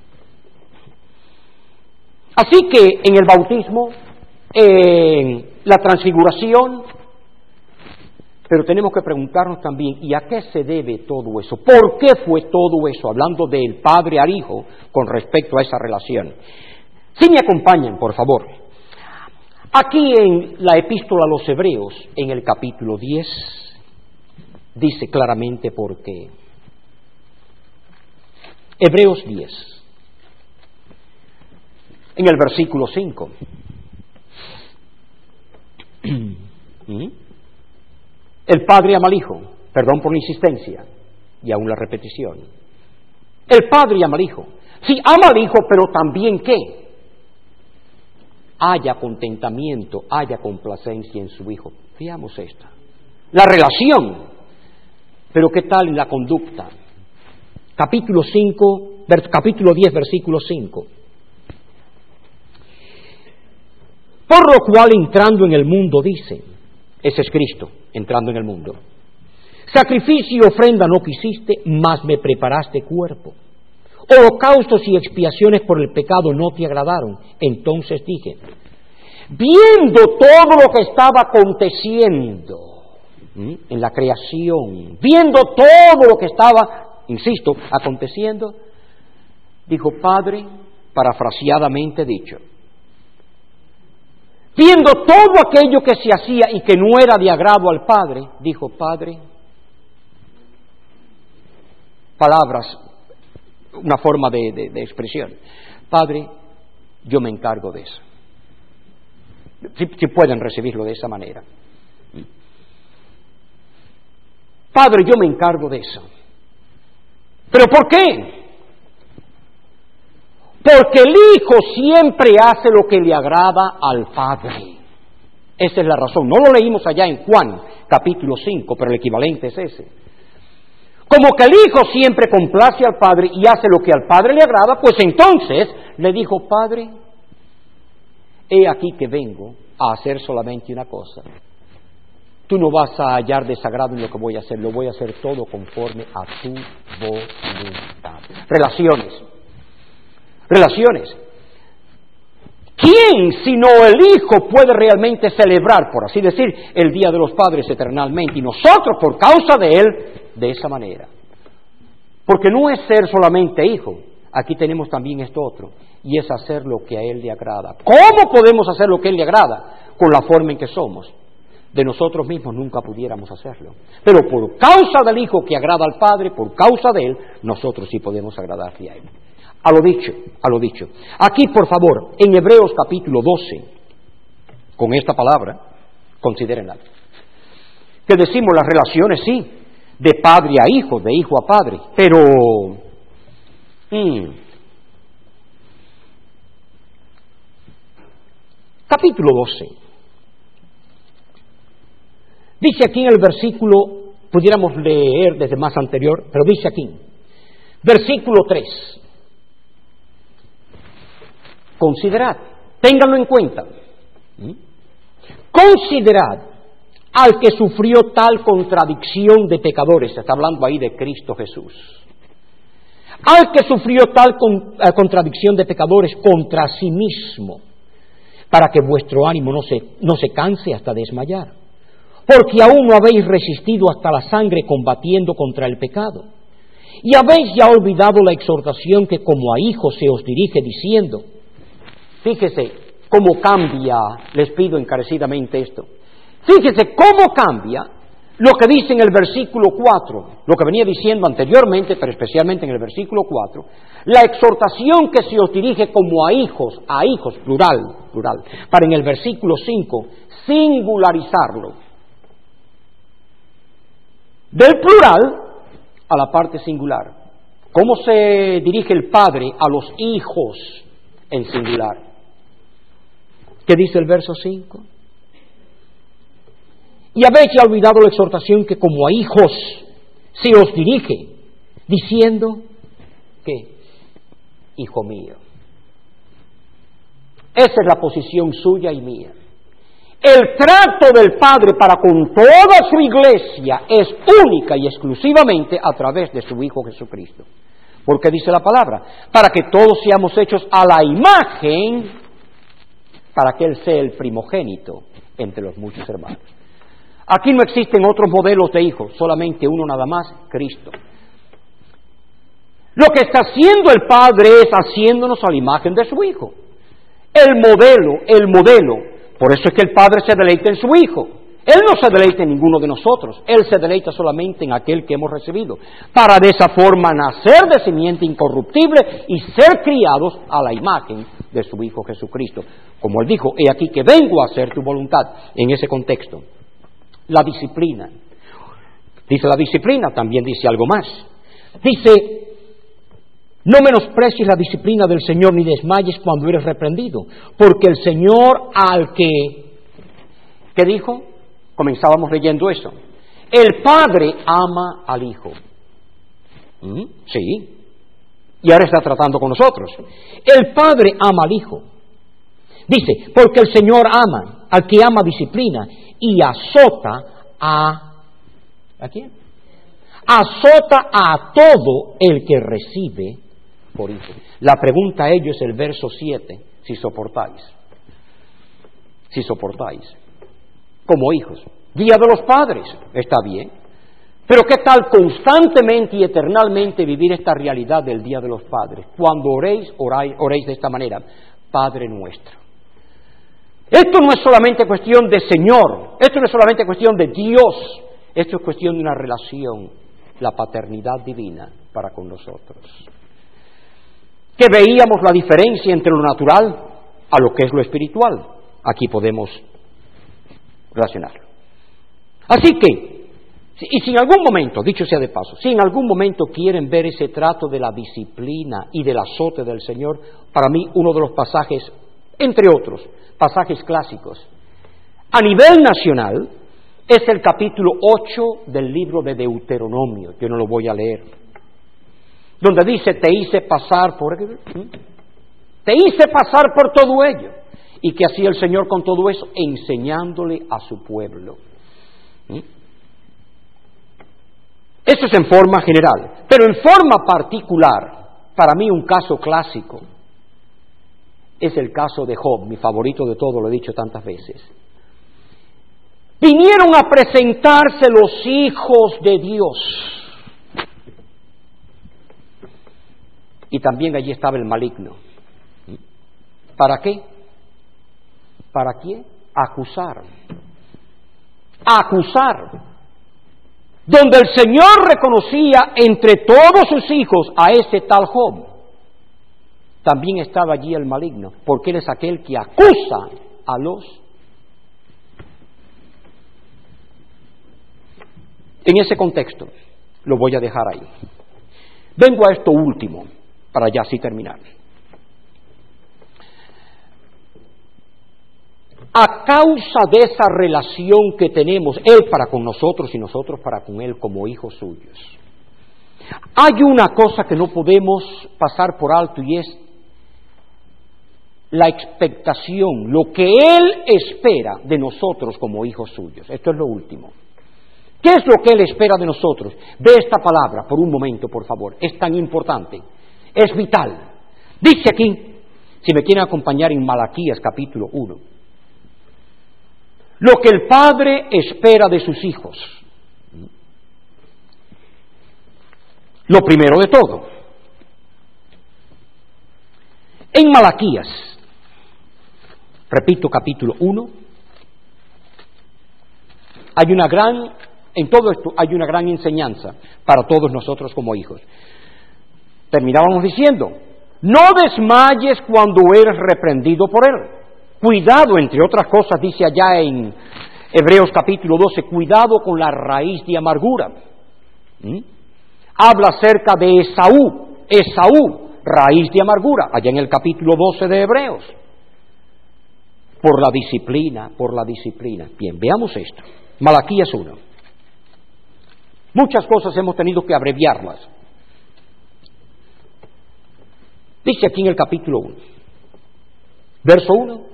Así que en el bautismo, en la transfiguración, pero tenemos que preguntarnos también, ¿y a qué se debe todo eso? ¿Por qué fue todo eso? Hablando del Padre al Hijo con respecto a esa relación. Si me acompañan, por favor. Aquí en la epístola a los Hebreos, en el capítulo diez, dice claramente por qué. Hebreos diez, en el versículo cinco. El Padre ama al Hijo, perdón por la insistencia y aún la repetición. El Padre ama al Hijo. Sí, ama al Hijo, pero también ¿qué? Haya contentamiento, haya complacencia en su Hijo. Veamos esta. La relación, pero ¿qué tal la conducta? Capítulo cinco, capítulo diez, versículo cinco. Por lo cual entrando en el mundo dice, ese es Cristo, entrando en el mundo. Sacrificio y ofrenda no quisiste, mas me preparaste cuerpo. Holocaustos y expiaciones por el pecado no te agradaron. Entonces dije, viendo todo lo que estaba aconteciendo ¿m? en la creación, viendo todo lo que estaba, insisto, aconteciendo, dijo, Padre, parafraseadamente dicho, viendo todo aquello que se hacía y que no era de agrado al Padre, dijo, Padre, palabras, una forma de, de, de expresión, Padre, yo me encargo de eso. Si, si pueden recibirlo de esa manera. Padre, yo me encargo de eso. ¿Pero por qué? Porque el Hijo siempre hace lo que le agrada al Padre. Esa es la razón. No lo leímos allá en Juan, capítulo cinco, pero el equivalente es ese. Como que el Hijo siempre complace al Padre y hace lo que al Padre le agrada, pues entonces le dijo, Padre, he aquí que vengo a hacer solamente una cosa. Tú no vas a hallar desagrado en lo que voy a hacer, lo voy a hacer todo conforme a tu voluntad. Relaciones. Relaciones. ¿Quién, sino el Hijo, puede realmente celebrar, por así decir, el Día de los Padres eternalmente? Y nosotros, por causa de Él, de esa manera. Porque no es ser solamente hijo, aquí tenemos también esto otro, y es hacer lo que a Él le agrada. ¿Cómo podemos hacer lo que a Él le agrada? Con la forma en que somos. De nosotros mismos nunca pudiéramos hacerlo. Pero por causa del Hijo que agrada al Padre, por causa de Él, nosotros sí podemos agradarle a Él. A lo dicho, a lo dicho. Aquí, por favor, en Hebreos capítulo doce, con esta palabra, considérenla. Que decimos las relaciones, sí, de padre a hijo, de hijo a padre, pero hmm, capítulo doce, dice aquí en el versículo, pudiéramos leer desde más anterior, pero dice aquí, versículo tres, considerad, ténganlo en cuenta, ¿Mm? considerad al que sufrió tal contradicción de pecadores, se está hablando ahí de Cristo Jesús, al que sufrió tal con, eh, contradicción de pecadores contra sí mismo, para que vuestro ánimo no se, no se canse hasta desmayar, porque aún no habéis resistido hasta la sangre combatiendo contra el pecado, y habéis ya olvidado la exhortación que como a hijos se os dirige diciendo, fíjese cómo cambia, les pido encarecidamente esto, fíjese cómo cambia lo que dice en el versículo cuatro, lo que venía diciendo anteriormente, pero especialmente en el versículo cuatro, la exhortación que se os dirige como a hijos, a hijos, plural, plural, para en el versículo cinco, singularizarlo. Del plural a la parte singular. ¿Cómo se dirige el Padre a los hijos en singular? ¿Qué dice el verso cinco? Y habéis ya olvidado la exhortación que como a hijos se os dirige, diciendo que, hijo mío. Esa es la posición suya y mía. El trato del Padre para con toda su iglesia es única y exclusivamente a través de su Hijo Jesucristo. Porque dice la palabra, para que todos seamos hechos a la imagen, para que Él sea el primogénito entre los muchos hermanos. Aquí no existen otros modelos de hijos, solamente uno nada más, Cristo. Lo que está haciendo el Padre es haciéndonos a la imagen de su Hijo. El modelo, el modelo, por eso es que el Padre se deleita en su Hijo. Él no se deleita en ninguno de nosotros, Él se deleita solamente en aquel que hemos recibido, para de esa forma nacer de simiente incorruptible y ser criados a la imagen de su Hijo Jesucristo. Como Él dijo, he aquí que vengo a hacer tu voluntad. En ese contexto, la disciplina. Dice la disciplina, también dice algo más. Dice, no menosprecies la disciplina del Señor ni desmayes cuando eres reprendido, porque el Señor al que, ¿qué dijo? Comenzábamos leyendo eso. El Padre ama al Hijo. ¿Mm? Sí. Y ahora está tratando con nosotros. El Padre ama al Hijo. Dice, porque el Señor ama, al que ama disciplina, y azota a... ¿A quién? Azota a todo el que recibe por hijo. La pregunta a ellos es el verso siete, si soportáis. Si soportáis. Como hijos. Día de los padres, está bien. Pero ¿qué tal constantemente y eternamente vivir esta realidad del Día de los Padres? Cuando oréis, oráis, oréis de esta manera, Padre nuestro. Esto no es solamente cuestión de Señor, esto no es solamente cuestión de Dios, esto es cuestión de una relación, la paternidad divina para con nosotros. Que veíamos la diferencia entre lo natural a lo que es lo espiritual. Aquí podemos relacionarlo. Así que, y si en algún momento, dicho sea de paso, si en algún momento quieren ver ese trato de la disciplina y del azote del Señor, para mí uno de los pasajes, entre otros, pasajes clásicos, a nivel nacional, es el capítulo ocho del libro de Deuteronomio. Yo no lo voy a leer. Donde dice, te hice pasar por... Te hice pasar por todo ello. ¿Y qué hacía el Señor con todo eso? Enseñándole a su pueblo. ¿Mm? Eso es en forma general. Pero en forma particular, para mí un caso clásico, es el caso de Job, mi favorito de todo, lo he dicho tantas veces. Vinieron a presentarse los hijos de Dios. Y también allí estaba el maligno. ¿Para qué? ¿Para qué? Acusar. Acusar. Donde el Señor reconocía entre todos sus hijos a ese tal Job, también estaba allí el maligno, porque él es aquel que acusa a los. En ese contexto, lo voy a dejar ahí. Vengo a esto último, para ya así terminar. A causa de esa relación que tenemos, Él para con nosotros y nosotros para con Él como hijos suyos, hay una cosa que no podemos pasar por alto y es la expectación, lo que Él espera de nosotros como hijos suyos. Esto es lo último. ¿Qué es lo que Él espera de nosotros? Ve esta palabra por un momento, por favor. Es tan importante, es vital. Dice aquí, si me quieren acompañar en Malaquías capítulo uno, lo que el Padre espera de sus hijos. Lo primero de todo, en Malaquías, repito, capítulo uno, hay una gran, en todo esto hay una gran enseñanza para todos nosotros como hijos. Terminábamos diciendo, no desmayes cuando eres reprendido por Él. Cuidado, entre otras cosas, dice allá en Hebreos capítulo doce, cuidado con la raíz de amargura. ¿Mm? Habla acerca de Esaú, Esaú, raíz de amargura, allá en el capítulo doce de Hebreos. Por la disciplina, por la disciplina. Bien, veamos esto. Malaquías uno. Muchas cosas hemos tenido que abreviarlas. Dice aquí en el capítulo uno, verso uno.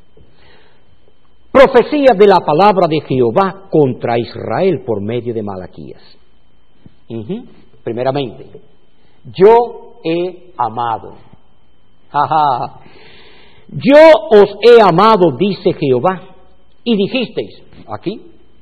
Profecía de la palabra de Jehová contra Israel por medio de Malaquías. Uh-huh. Primeramente, yo he amado. Ajá. Yo os he amado, dice Jehová. Y dijisteis, aquí,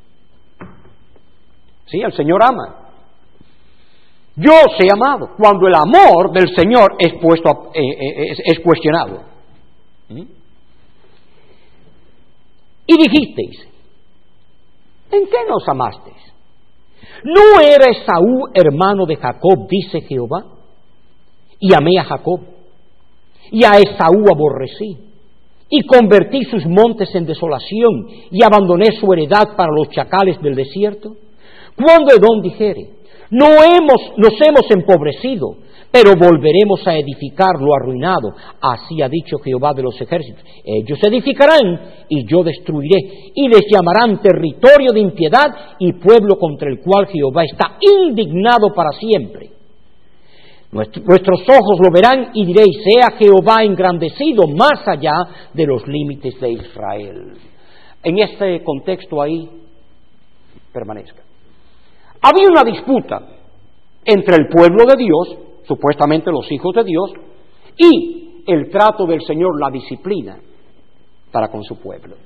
sí, el Señor ama. Yo os he amado. Cuando el amor del Señor es puesto, a, eh, eh, es, es cuestionado. ¿Mm? Y dijisteis, ¿En qué nos amasteis? ¿No era Esaú hermano de Jacob, dice Jehová? Y amé a Jacob, y a Esaú aborrecí, y convertí sus montes en desolación, y abandoné su heredad para los chacales del desierto. Cuando Edom dijere, no hemos, nos hemos empobrecido, pero volveremos a edificar lo arruinado, así ha dicho Jehová de los ejércitos. Ellos edificarán, y yo destruiré, y les llamarán territorio de impiedad, y pueblo contra el cual Jehová está indignado para siempre. Nuestros ojos lo verán y diréis, sea Jehová engrandecido más allá de los límites de Israel. En este contexto ahí, permanezca. Había una disputa entre el pueblo de Dios, supuestamente los hijos de Dios, y el trato del Señor, la disciplina para con su pueblo.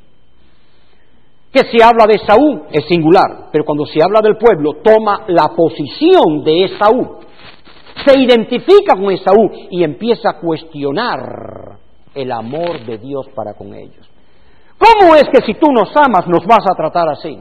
Que se habla de Esaú es singular, pero cuando se habla del pueblo toma la posición de Esaú. Se identifica con Esaú y empieza a cuestionar el amor de Dios para con ellos. ¿Cómo es que si tú nos amas nos vas a tratar así?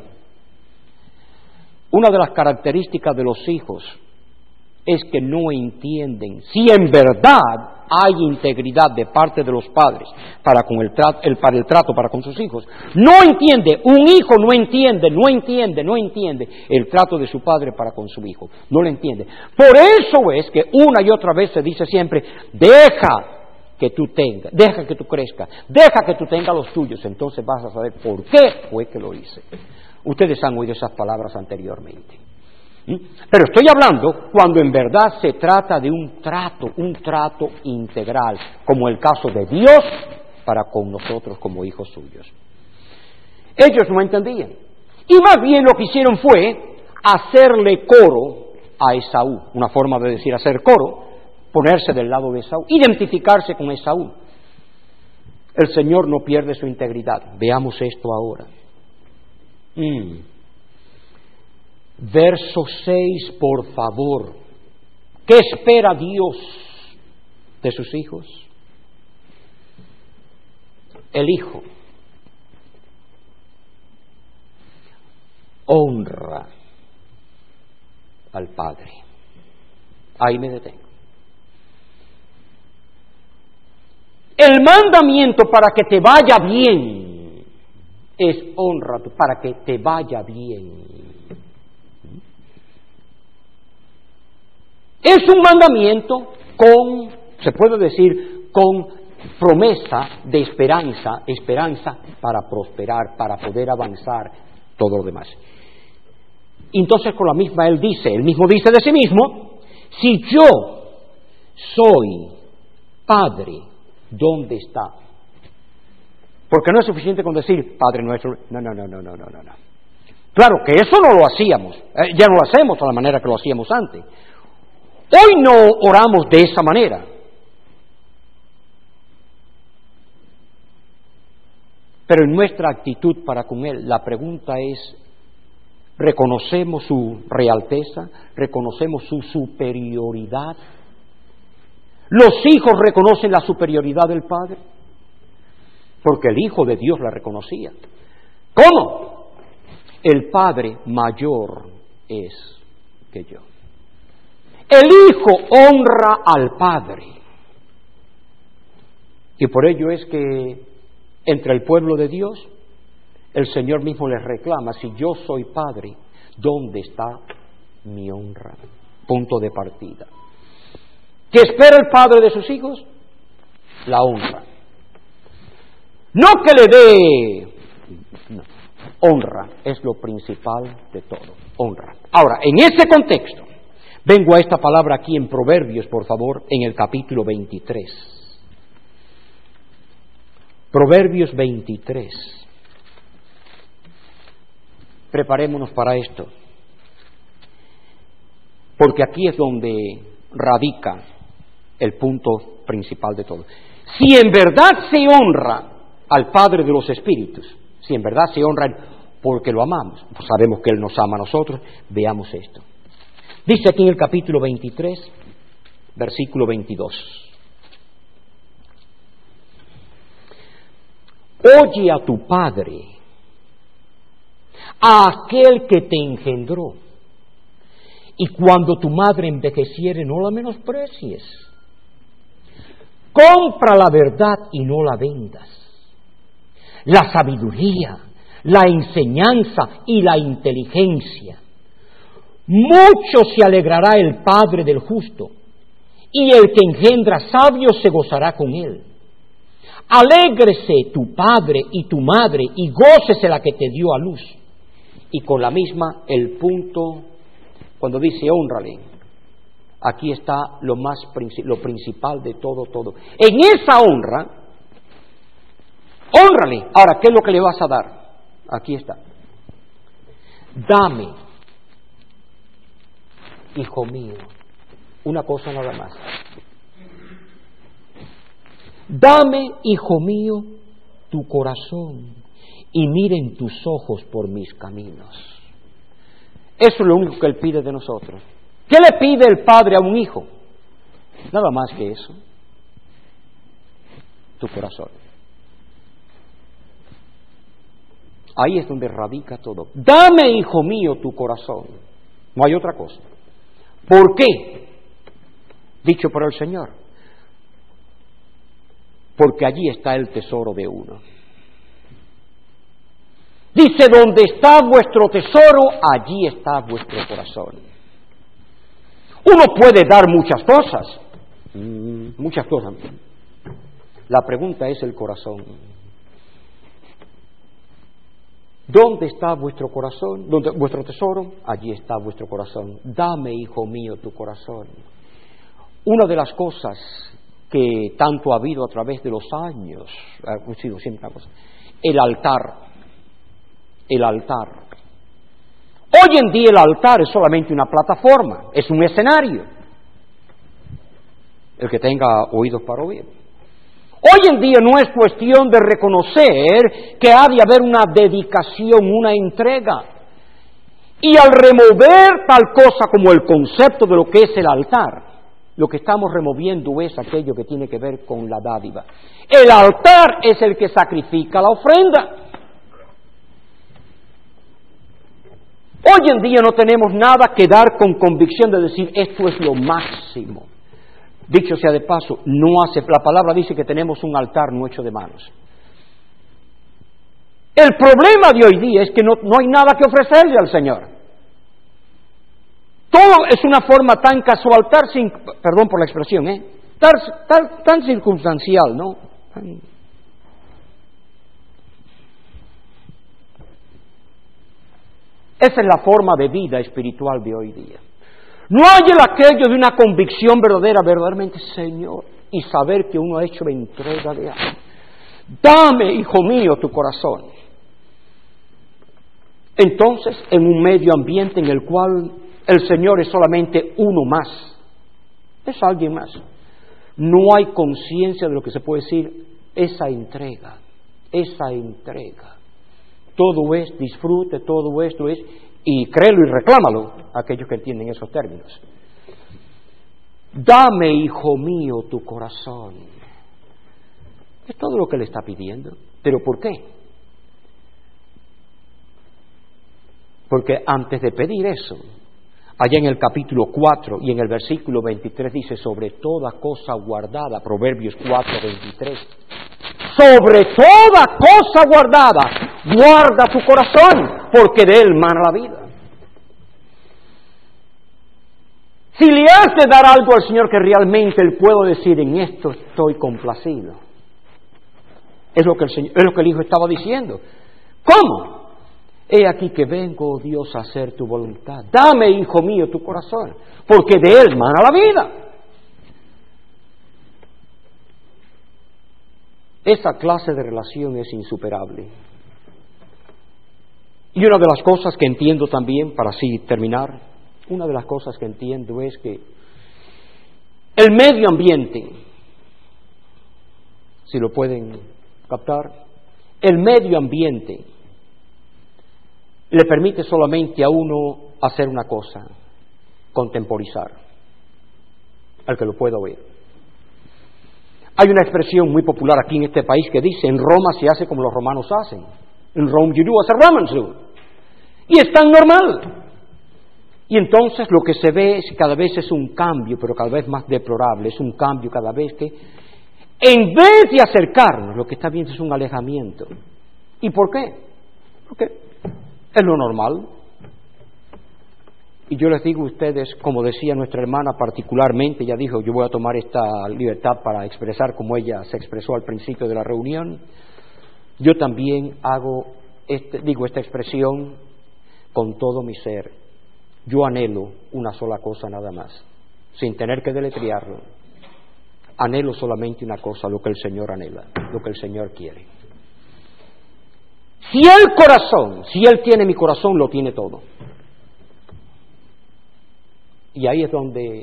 Una de las características de los hijos es que no entienden si en verdad hay integridad de parte de los padres para con el trato, el, para el trato para con sus hijos. No entiende, un hijo no entiende, no entiende, no entiende el trato de su padre para con su hijo. No lo entiende. Por eso es que una y otra vez se dice siempre, deja que tú tengas, deja que tú crezcas, deja que tú tengas los tuyos, entonces vas a saber por qué fue que lo hice. Ustedes han oído esas palabras anteriormente. Pero estoy hablando cuando en verdad se trata de un trato, un trato integral, como el caso de Dios para con nosotros como hijos suyos. Ellos no entendían. Y más bien lo que hicieron fue hacerle coro a Esaú, una forma de decir hacer coro, ponerse del lado de Esaú, identificarse con Esaú. El Señor no pierde su integridad. Veamos esto ahora. Mm. Verso seis, por favor. ¿Qué espera Dios de sus hijos? El hijo honra al padre. Ahí me detengo. El mandamiento para que te vaya bien es honra, para que te vaya bien. Es un mandamiento con, se puede decir, con promesa de esperanza, esperanza para prosperar, para poder avanzar, todo lo demás. Entonces con la misma él dice, él mismo dice de sí mismo, si yo soy padre, ¿dónde está? Porque no es suficiente con decir Padre nuestro, no, no, no, no, no, no, no. Claro que eso no lo hacíamos, eh, ya no lo hacemos de la manera que lo hacíamos antes. Hoy no oramos de esa manera. Pero en nuestra actitud para con Él, la pregunta es, ¿reconocemos su realteza? ¿Reconocemos su superioridad? ¿Los hijos reconocen la superioridad del Padre? Porque el Hijo de Dios la reconocía. ¿Cómo? El Padre mayor es que yo. El Hijo honra al Padre. Y por ello es que entre el pueblo de Dios, el Señor mismo les reclama, si yo soy Padre, ¿dónde está mi honra? Punto de partida. ¿Qué espera el Padre de sus hijos? La honra. No que le dé... No. Honra es lo principal de todo. Honra. Ahora, en ese contexto, vengo a esta palabra aquí en Proverbios, por favor, en el capítulo veintitrés. Proverbios veintitrés. Preparémonos para esto, porque aquí es donde radica el punto principal de todo. Si en verdad se honra al Padre de los Espíritus, si en verdad se honra porque lo amamos, pues sabemos que Él nos ama a nosotros, veamos esto. Dice aquí en el capítulo veintitrés, versículo veintidós. Oye a tu padre, a aquel que te engendró. Y cuando tu madre envejeciere, no la menosprecies. Compra la verdad y no la vendas. La sabiduría, la enseñanza y la inteligencia. Mucho se alegrará el padre del justo, y el que engendra sabios se gozará con él. Alégrese tu padre y tu madre, y gócese la que te dio a luz. Y con la misma, el punto, cuando dice hónrale, aquí está lo más lo principal de todo, todo. En esa honra, hónrale. Ahora, ¿qué es lo que le vas a dar? Aquí está. Dame, hijo mío, una cosa nada más. Dame, hijo mío, tu corazón y miren tus ojos por mis caminos. Eso es lo único que Él pide de nosotros. ¿Qué le pide el padre a un hijo? Nada más que eso. Tu corazón. Ahí es donde radica todo. Dame, hijo mío, tu corazón. No hay otra cosa. ¿Por qué? Dicho por el Señor. Porque allí está el tesoro de uno. Dice, donde está vuestro tesoro, allí está vuestro corazón. Uno puede dar muchas cosas, muchas cosas. La pregunta es el corazón. ¿Dónde está vuestro corazón? ¿Dónde, vuestro tesoro? Allí está vuestro corazón. Dame, hijo mío, tu corazón. Una de las cosas que tanto ha habido a través de los años, ha sido siempre una cosa, el altar. El altar. Hoy en día el altar es solamente una plataforma, es un escenario. El que tenga oídos para oír. Hoy en día no es cuestión de reconocer que ha de haber una dedicación, una entrega. Y al remover tal cosa como el concepto de lo que es el altar, lo que estamos removiendo es aquello que tiene que ver con la dádiva. El altar es el que sacrifica la ofrenda. Hoy en día no tenemos nada que dar con convicción de decir esto es lo máximo. Dicho sea de paso, no hace, la palabra dice que tenemos un altar no hecho de manos. El problema de hoy día es que no, no hay nada que ofrecerle al Señor. Todo es una forma tan casual, tan, sin, perdón por la expresión, ¿eh? tan, tan, tan circunstancial, ¿no? Tan... Esa es la forma de vida espiritual de hoy día. No hay el aquello de una convicción verdadera, verdaderamente, Señor, y saber que uno ha hecho la entrega de algo. Dame, hijo mío, tu corazón. Entonces, en un medio ambiente en el cual el Señor es solamente uno más, es alguien más, no hay conciencia de lo que se puede decir, esa entrega, esa entrega. Todo es disfrute, todo esto es, y créelo y reclámalo, aquellos que entienden esos términos. Dame, hijo mío, tu corazón. Es todo lo que le está pidiendo. ¿Pero por qué? Porque antes de pedir eso, allá en el capítulo cuatro y en el versículo veintitrés dice, sobre toda cosa guardada, Proverbios cuatro, veintitrés, sobre toda cosa guardada, guarda tu corazón, porque de él mana la vida. Si le has de dar algo al Señor que realmente Él pueda decir, en esto estoy complacido. Es lo que el Señor, es lo que el Hijo estaba diciendo. ¿Cómo? He aquí que vengo, oh Dios, a hacer tu voluntad. Dame, hijo mío, tu corazón, porque de él mana la vida. Esa clase de relación es insuperable. Y una de las cosas que entiendo también, para así terminar, una de las cosas que entiendo es que el medio ambiente, si lo pueden captar, el medio ambiente le permite solamente a uno hacer una cosa, contemporizar, al que lo pueda oír. Hay una expresión muy popular aquí en este país que dice, en Roma se hace como los romanos hacen. In Rome you do as the Romans do. Y es tan normal. Y entonces lo que se ve es que cada vez es un cambio, pero cada vez más deplorable, es un cambio cada vez que, en vez de acercarnos, lo que está viendo es un alejamiento. ¿Y por qué? Porque es lo normal. Y yo les digo a ustedes, como decía nuestra hermana particularmente, ella dijo, yo voy a tomar esta libertad para expresar como ella se expresó al principio de la reunión, yo también hago, este, digo esta expresión con todo mi ser. Yo anhelo una sola cosa nada más, sin tener que deletrearlo. Anhelo solamente una cosa, lo que el Señor anhela, lo que el Señor quiere. Si el corazón, si Él tiene mi corazón, lo tiene todo. Y ahí es donde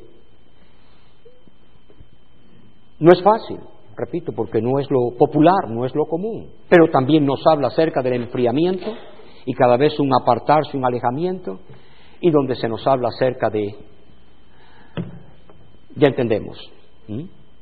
no es fácil, repito, porque no es lo popular, no es lo común, pero también nos habla acerca del enfriamiento y cada vez un apartarse, un alejamiento, y donde se nos habla acerca de, ya entendemos. ¿Mm?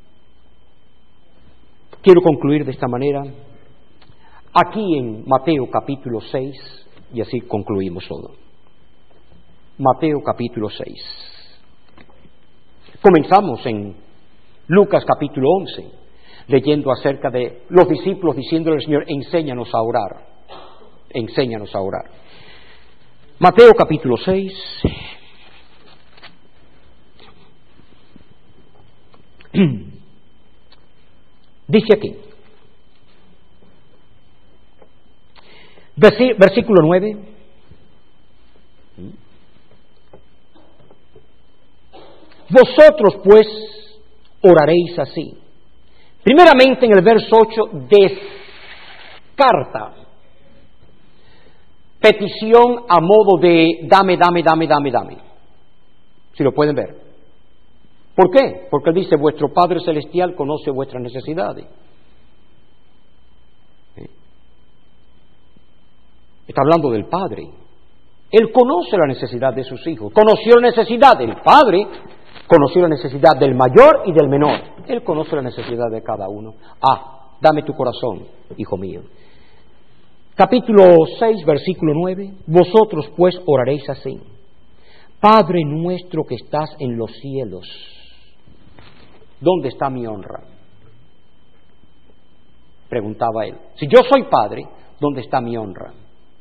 Quiero concluir de esta manera, aquí en Mateo capítulo seis, y así concluimos todo. Mateo capítulo seis. Comenzamos en Lucas capítulo once, leyendo acerca de los discípulos diciéndole al Señor, enséñanos a orar, enséñanos a orar. Mateo capítulo seis, dice aquí, versículo nueve, vosotros pues oraréis así. Primeramente en el verso ocho descarta petición a modo de dame, dame, dame, dame, dame. Si lo pueden ver. ¿Por qué? Porque él dice, vuestro Padre Celestial conoce vuestras necesidades. ¿Sí? Está hablando del Padre. Él conoce la necesidad de sus hijos. Conoció la necesidad del Padre, conoció la necesidad del mayor y del menor. Él conoce la necesidad de cada uno. Ah, dame tu corazón, hijo mío. Capítulo seis, versículo nueve. Vosotros pues oraréis así. Padre nuestro que estás en los cielos, ¿dónde está mi honra? Preguntaba él. Si yo soy padre, ¿dónde está mi honra?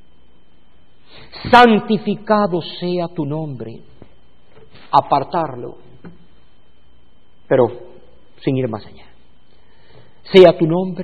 Santificado sea tu nombre. Apartarlo, pero sin ir más allá. Sea tu nombre,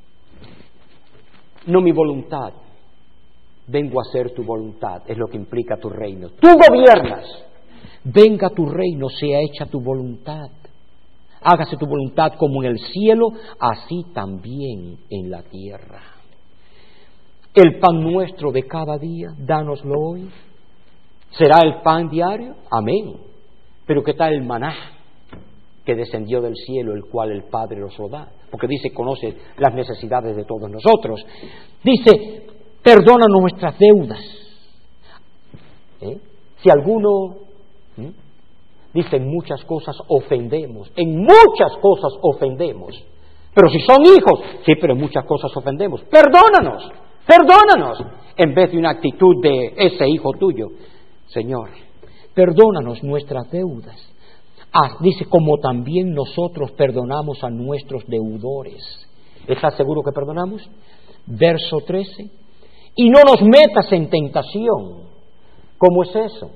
no mi voluntad, vengo a hacer tu voluntad, es lo que implica tu reino. Tú gobiernas, venga tu reino, sea hecha tu voluntad. Hágase tu voluntad como en el cielo, así también en la tierra. El pan nuestro de cada día, dánoslo hoy. ¿Será el pan diario? Amén. Pero ¿qué tal el maná que descendió del cielo, el cual el Padre nos lo da? Porque dice, conoce las necesidades de todos nosotros. Dice, perdona nuestras deudas. ¿Eh? Si alguno, ¿eh? dice, en muchas cosas ofendemos, en muchas cosas ofendemos. Pero si son hijos, sí, pero en muchas cosas ofendemos. Perdónanos, perdónanos. En vez de una actitud de ese hijo tuyo, Señor, perdónanos nuestras deudas. Ah, dice, como también nosotros perdonamos a nuestros deudores. ¿Estás seguro que perdonamos? Verso trece. Y no nos metas en tentación. ¿Cómo es eso?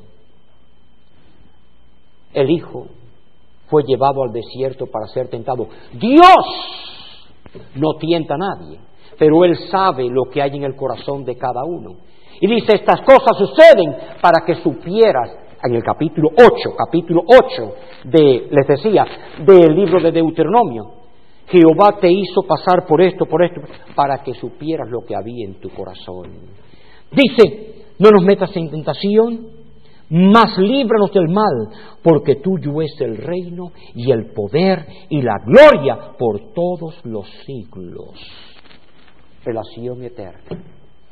El Hijo fue llevado al desierto para ser tentado. Dios no tienta a nadie, pero Él sabe lo que hay en el corazón de cada uno. Y dice, estas cosas suceden para que supieras, en el capítulo ocho, capítulo ocho de, les decía, del libro de Deuteronomio, Jehová te hizo pasar por esto, por esto, para que supieras lo que había en tu corazón. Dice, no nos metas en tentación, mas líbranos del mal, porque tuyo es el reino y el poder y la gloria por todos los siglos. Relación eterna.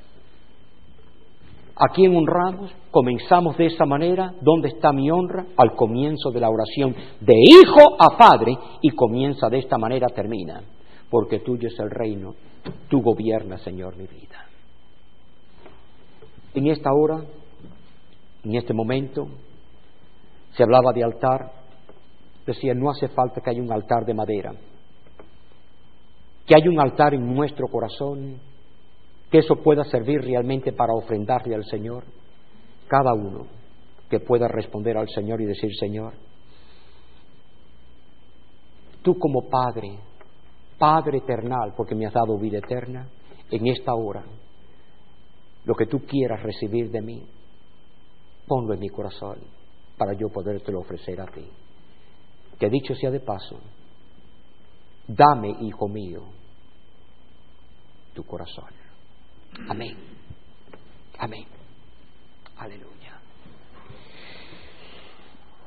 ¿A quién honramos? Comenzamos de esa manera. ¿Dónde está mi honra? Al comienzo de la oración de hijo a padre, y comienza de esta manera, termina. Porque tuyo es el reino, tú gobiernas, Señor, mi vida. En esta hora, en este momento, se hablaba de altar. Decía, no hace falta que haya un altar de madera, que haya un altar en nuestro corazón, que eso pueda servir realmente para ofrendarle al Señor. Cada uno que pueda responder al Señor y decir, Señor, tú como Padre, Padre eternal, porque me has dado vida eterna, en esta hora, lo que tú quieras recibir de mí, ponlo en mi corazón para yo podértelo ofrecer a ti. Que dicho sea de paso, dame, hijo mío, tu corazón. Amén. Amén. Aleluya.